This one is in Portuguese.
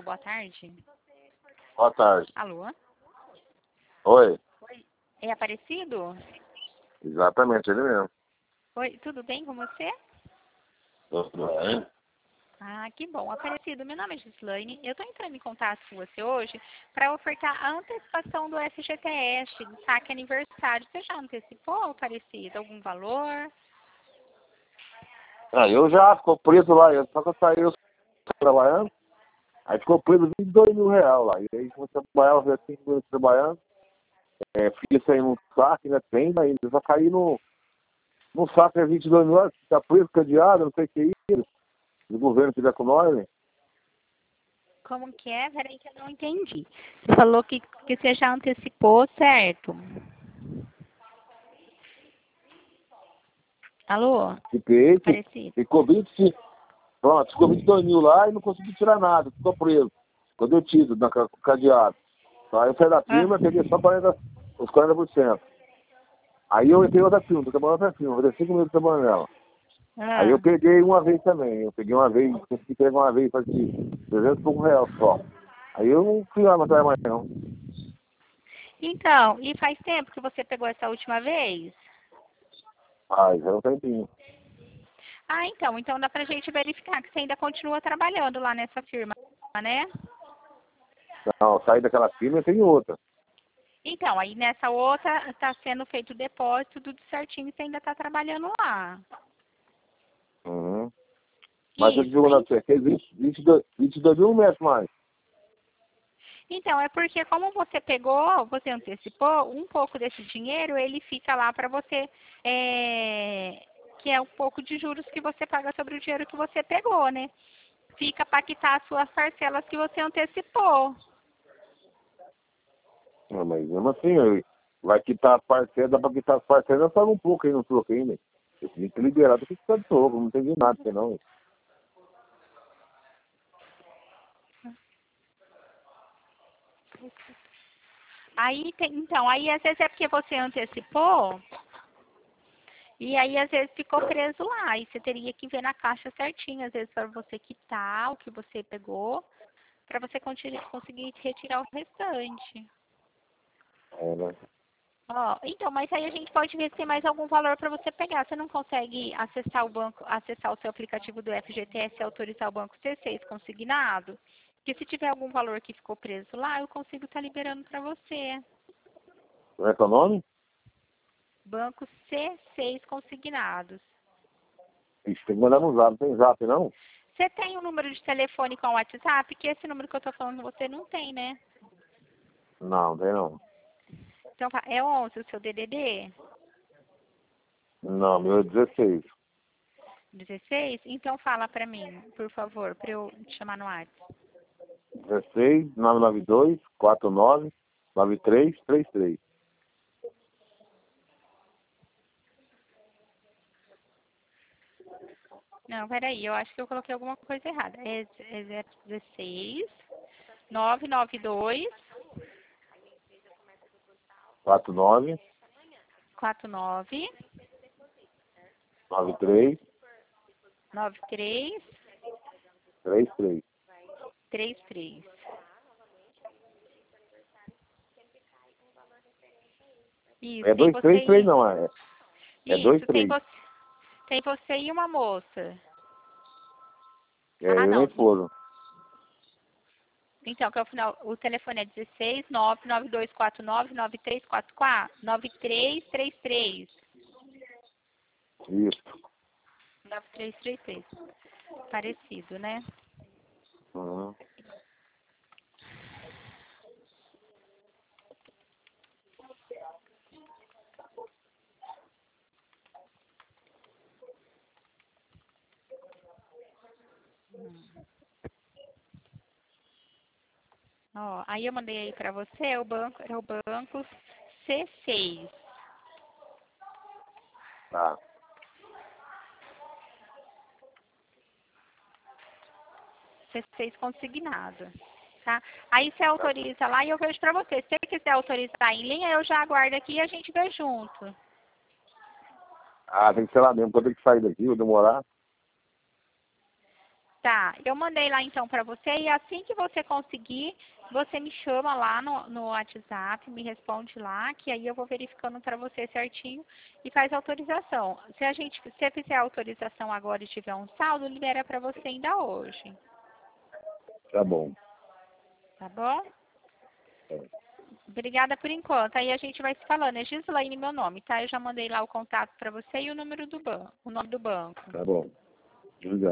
boa tarde. Boa tarde. Alô? Oi. Oi. É Aparecido? Exatamente, ele mesmo. Oi, tudo bem com você? Tudo bem? Ah, que bom. Aparecido, meu nome é Gislaine. Eu estou entrando em contato com você hoje para ofertar a antecipação do FGTS, do saque aniversário. Você já antecipou, Aparecido, algum valor? Ah, eu já ficou preso lá, só que eu saí trabalhando, aí ficou preso R$ 22.000 lá. E aí comecei a trabalhar, eu 5 minutos trabalhando, fiquei sem um saque, né? Tem ainda, eu só caí no saque, é 22.000, tá preso, cadeado, não sei o que é isso. O governo fizer com nós, né? Como que é? Peraí que eu não entendi. Você falou que você já antecipou, certo? Alô? Fiquei, Aparecido. ficou 25, pronto, ficou 22.000 lá e não consegui tirar nada, ficou preso. Ficou detido, cadeado. Aí eu saí da firma, peguei só os 40%. Aí eu entrei em outra firma, tô trabalhando outra firma, vou ter 5 minutos trabalhando nela. Aí eu peguei uma vez também, eu peguei uma vez, consegui pegar uma vez, falei assim, R$ 300 só. Aí eu não fui lá mais atrás mais não. Então, e faz tempo que você pegou essa última vez? Aí já é um tempinho. Ah, então dá pra gente verificar que você ainda continua trabalhando lá nessa firma, né? Não, eu saí daquela firma e tem outra. Então, aí nessa outra está sendo feito o depósito, tudo certinho, você ainda está trabalhando lá. Uhum. Mas eu te Isso. digo na você, que 22 mil metros mais. Então, é porque como você pegou, você antecipou, um pouco desse dinheiro, ele fica lá para você, que é um pouco de juros que você paga sobre o dinheiro que você pegou, né? Fica para quitar as suas parcelas que você antecipou. Não, mas mesmo assim, vai quitar a parcela, dá pra quitar as parcelas, eu pago um pouco aí no troco ainda. Eu tinha que liberar do que ficar de troco, não entendi nada, não. Aí, então, aí às vezes é porque você antecipou, e aí às vezes ficou preso lá. E você teria que ver na caixa certinho, às vezes para você quitar o que você pegou, para você conseguir retirar o restante. É, né? Ó, então, mas aí a gente pode ver se tem mais algum valor para você pegar. Você não consegue acessar o banco, acessar o seu aplicativo do FGTS e autorizar o banco C6 consignado? Porque se tiver algum valor que ficou preso lá, eu consigo estar liberando para você. Como é que é o nome? Banco C6 consignados. Ixi, tem que mandar no zap, não tem zap, não? Você tem um número de telefone com o WhatsApp? Que esse número que eu tô falando você não tem, né? Não, tem não. Então, é 11 o seu DDD? Não, meu é 16. 16? Então fala pra mim, por favor, pra eu te chamar no WhatsApp. 16 992 49 9333. Não, peraí, eu acho que eu coloquei alguma coisa errada. É 16 992 49 49 93 93 33. 33. Isso, É tem você 233 e... não, é Isso, 23. tem você e uma moça. É Ah, eu e minha não. esposa. Então, que é o final, o telefone é 16 99249 9344 9333. Isso. 9333. Parecido, né? Uhum. Ó, aí eu mandei aí pra você, é o banco C6. Tá. C6 consignado. Tá? Aí você autoriza lá e eu vejo pra você. Se você quiser autorizar em linha, eu já aguardo aqui e a gente vê junto. Ah, tem que ser lá mesmo, quando eu tenho que sair daqui, vou demorar. Tá, eu mandei lá então para você e assim que você conseguir, você me chama lá no WhatsApp, me responde lá, que aí eu vou verificando para você certinho e faz a autorização. Se você fizer a autorização agora e tiver um saldo, libera para você ainda hoje. Tá bom. Tá bom? Obrigada por enquanto. Aí a gente vai se falando. É Gislaine meu nome, tá? Eu já mandei lá o contato para você e o número do banco, o nome do banco. Tá bom. Obrigado.